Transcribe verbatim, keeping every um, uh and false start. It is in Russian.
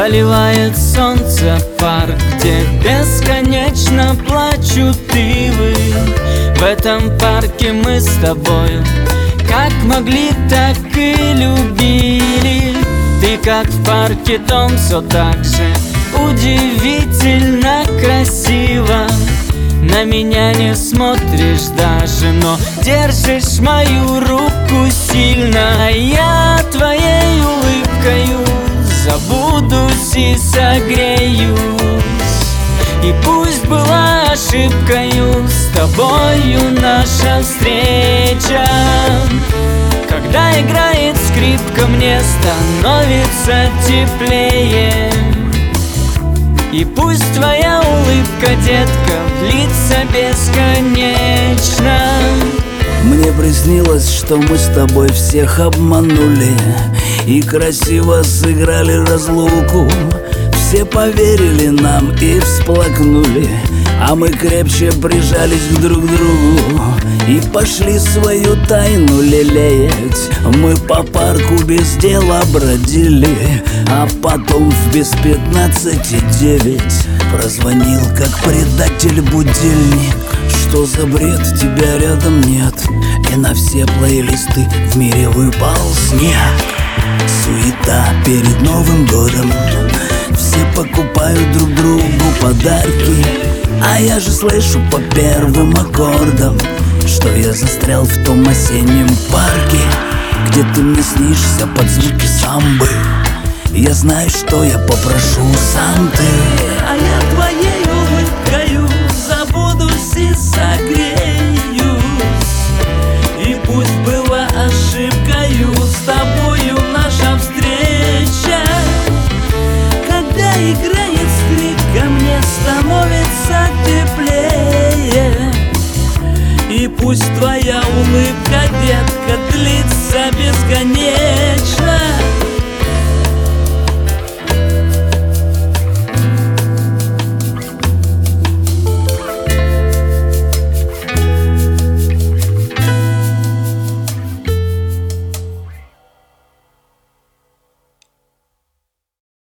заливает солнце парк, где бесконечно плачут ивы. В этом парке мы с тобою как могли, так и любили. Ты как в парке, дом все так же удивительно красиво. На меня не смотришь даже, но держишь мою руку сильно. Я твоей улыбкою забудусь и согреюсь. И пусть была ошибкою с тобою наша встреча. Когда играет скрипка, мне становится теплее. И пусть твоя улыбка, детка, длится бесконечно. Мне приснилось, что мы с тобой всех обманули и красиво сыграли разлуку. Все поверили нам и всплакнули, а мы крепче прижались к друг другу и пошли свою тайну лелеять. Мы по парку без дела бродили, а потом в без пятнадцати девять прозвонил как предатель будильник. Что за бред, тебя рядом нет, и на все плейлисты в мире выпал снег. Суета перед Новым годом, все покупают друг другу подарки, а я же слышу по первым аккордам, что я застрял в том осеннем парке, где ты мне снишься под звуки самбы. Я знаю, что я попрошу сам ты, а я твоей улыбкою забудусь и согреюсь. И пусть была ошибкою с тобою наша встреча. Когда играет скрипка, мне становится теплее. И пусть твоя улыбка, детка, длится бесконечно.